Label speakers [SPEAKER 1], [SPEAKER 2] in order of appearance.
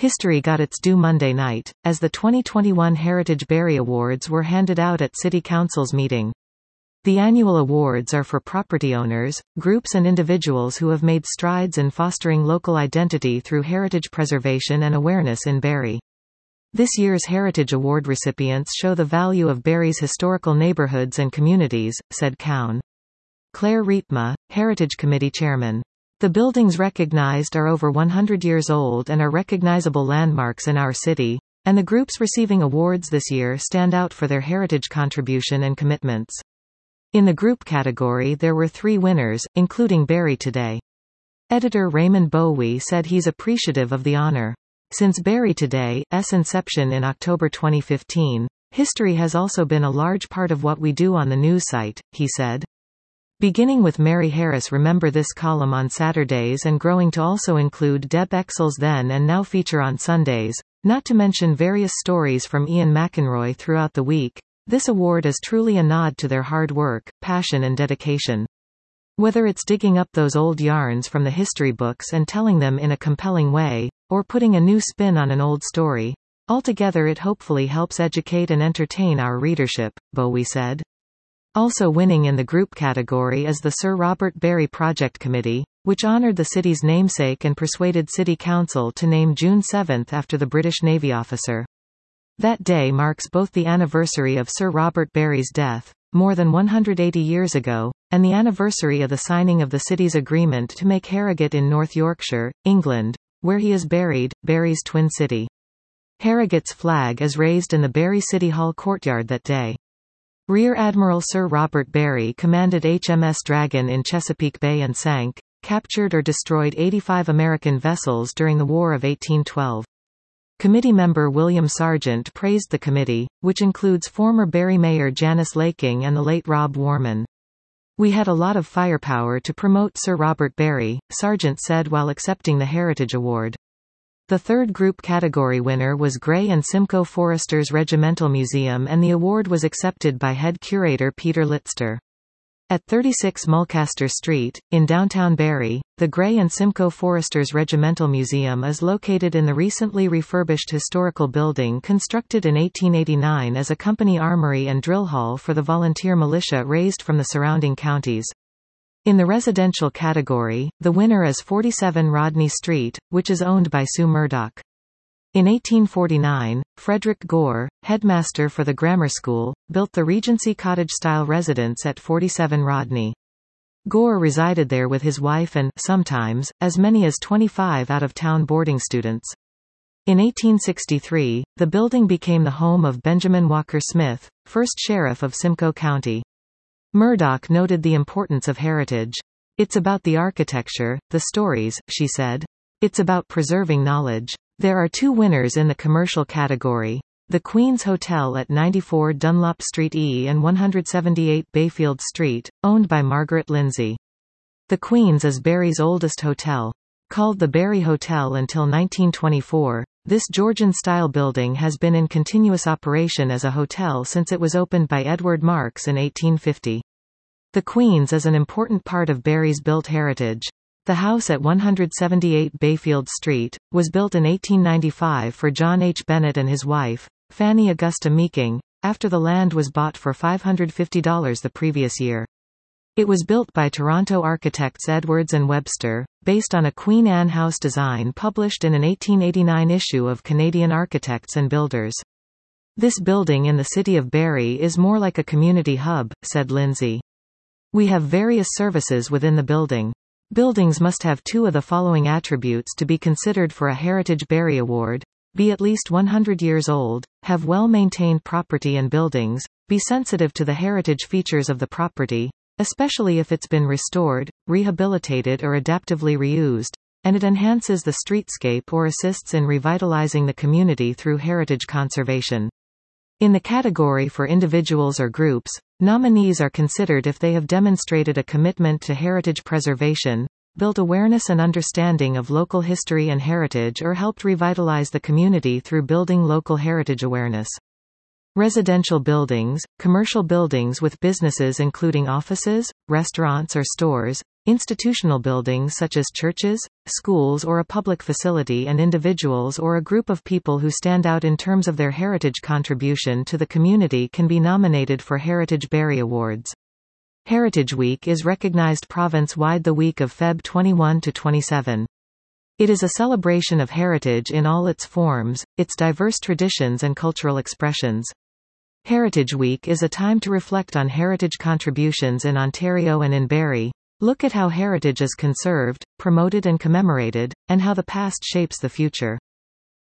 [SPEAKER 1] History got its due Monday night, as the 2021 Heritage Barrie Awards were handed out at City Council's meeting. The annual awards are for property owners, groups and individuals who have made strides in fostering local identity through heritage preservation and awareness in Barrie. This year's Heritage Award recipients show the value of Barrie's historical neighbourhoods and communities, said Cowan. Claire Rietma, Heritage Committee Chairman. The buildings recognized are over 100 years old and are recognizable landmarks in our city, and the groups receiving awards this year stand out for their heritage contribution and commitments. In the group category there were 3 winners, including Barrie Today. Editor Raymond Bowie said he's appreciative of the honor. Since Barrie Today's inception in October 2015, history has also been a large part of what we do on the news site, he said. Beginning with Mary Harris Remember This column on Saturdays and growing to also include Deb Exel's Then and Now feature on Sundays, not to mention various stories from Ian McEnroy throughout the week, this award is truly a nod to their hard work, passion and dedication. Whether it's digging up those old yarns from the history books and telling them in a compelling way, or putting a new spin on an old story, altogether it hopefully helps educate and entertain our readership, Bowie said. Also winning in the group category is the Sir Robert Barrie Project Committee, which honoured the city's namesake and persuaded City Council to name June 7 after the British Navy officer. That day marks both the anniversary of Sir Robert Barrie's death, more than 180 years ago, and the anniversary of the signing of the city's agreement to make Harrogate in North Yorkshire, England, where he is buried, Barrie's twin city. Harrogate's flag is raised in the Barrie City Hall courtyard that day. Rear Admiral Sir Robert Barrie commanded HMS Dragon in Chesapeake Bay and sank, captured or destroyed 85 American vessels during the War of 1812. Committee member William Sargent praised the committee, which includes former Barrie Mayor Janice Laking and the late Rob Warman. We had a lot of firepower to promote Sir Robert Barrie, Sargent said while accepting the Heritage Award. The third group category winner was Gray and Simcoe Foresters Regimental Museum and the award was accepted by head curator Peter Litster. At 36 Mulcaster Street, in downtown Barrie, the Gray and Simcoe Foresters Regimental Museum is located in the recently refurbished historical building constructed in 1889 as a company armory and drill hall for the volunteer militia raised from the surrounding counties. In the residential category, the winner is 47 Rodney Street, which is owned by Sue Murdoch. In 1849, Frederick Gore, headmaster for the grammar school, built the Regency Cottage-style residence at 47 Rodney. Gore resided there with his wife and, sometimes, as many as 25 out-of-town boarding students. In 1863, the building became the home of Benjamin Walker Smith, first sheriff of Simcoe County. Murdoch noted the importance of heritage. It's about the architecture, the stories, she said. It's about preserving knowledge. There are 2 winners in the commercial category. The Queen's Hotel at 94 Dunlop Street E and 178 Bayfield Street, owned by Margaret Lindsay. The Queen's is Barrie's oldest hotel. Called the Barrie Hotel until 1924, this Georgian-style building has been in continuous operation as a hotel since it was opened by Edward Marks in 1850. The Queen's is an important part of Barrie's built heritage. The house at 178 Bayfield Street, was built in 1895 for John H. Bennett and his wife, Fanny Augusta Meeking, after the land was bought for $550 the previous year. It was built by Toronto architects Edwards and Webster, based on a Queen Anne house design published in an 1889 issue of Canadian Architects and Builders. This building in the city of Barrie is more like a community hub, said Lindsay. We have various services within the building. Buildings must have 2 of the following attributes to be considered for a Heritage Barrie Award: be at least 100 years old, have well-maintained property and buildings, be sensitive to the heritage features of the property, especially if it's been restored, rehabilitated or adaptively reused, and it enhances the streetscape or assists in revitalizing the community through heritage conservation. In the category for individuals or groups, nominees are considered if they have demonstrated a commitment to heritage preservation, built awareness and understanding of local history and heritage, or helped revitalize the community through building local heritage awareness. Residential buildings, commercial buildings with businesses including offices, restaurants or stores, institutional buildings such as churches, schools or a public facility, and individuals or a group of people who stand out in terms of their heritage contribution to the community can be nominated for Heritage Berry Awards. Heritage Week is recognized province-wide the week of Feb 21 to 27. It is a celebration of heritage in all its forms, its diverse traditions and cultural expressions. Heritage Week is a time to reflect on heritage contributions in Ontario and in Barrie, look at how heritage is conserved, promoted and commemorated, and how the past shapes the future.